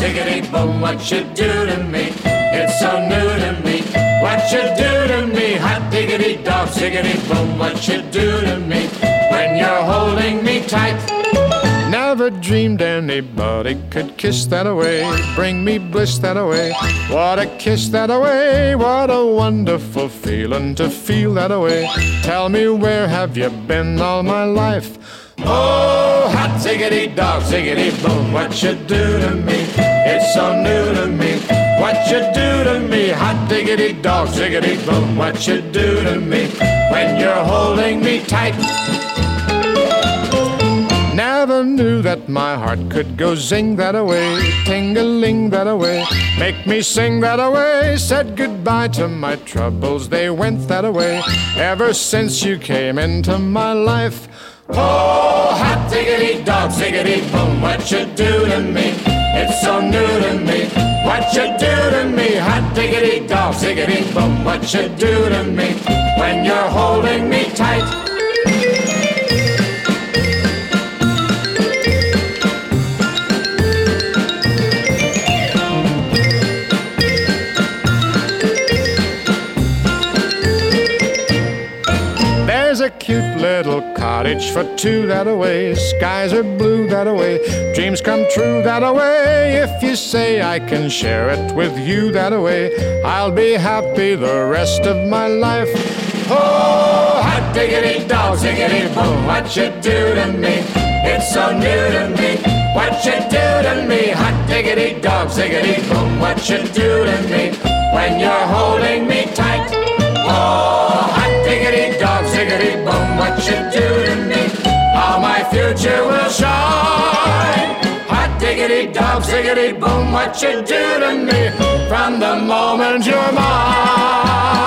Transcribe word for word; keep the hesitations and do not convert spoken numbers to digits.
ziggity boom, what you do to me? It's so new to me. What you do to me? Hot diggity dog, ziggity boom, what you do to me? When you're holding me tight. Never dreamed anybody could kiss that away, bring me bliss that away. What a kiss that away, what a wonderful feeling to feel that away. Tell me, where have you been all my life? Oh, hot ziggity dog, ziggity boom, what you do to me? It's so new to me. What you do to me? Hot diggity dog, ziggity boom, what you do to me? When you're holding me tight. Never knew that my heart could go zing that away, ting-a-ling that away, make me sing that away. Said goodbye to my troubles, they went that away. Ever since you came into my life. Oh, hot diggity dog, ziggity boom, what you do to me? It's so new to me. What you do to me? Hot diggity dog, ziggity boom, what you do to me? When you're holding me tight. There's a cute little cottage for two that away. Skies are blue that away. Dreams come true that away. If you say I can share it with you that away, I'll be happy the rest of my life. Oh, hot diggity dog, ziggity boom, what you do to me? It's so new to me. What you do to me? Hot diggity dog, ziggity boom, what you do to me? When you're holding me tight. Oh, hot diggity dog, ziggity boom, what you do to me? How my future will shine. Hot diggity dog, ziggity boom, what you do to me? From the moment you're mine.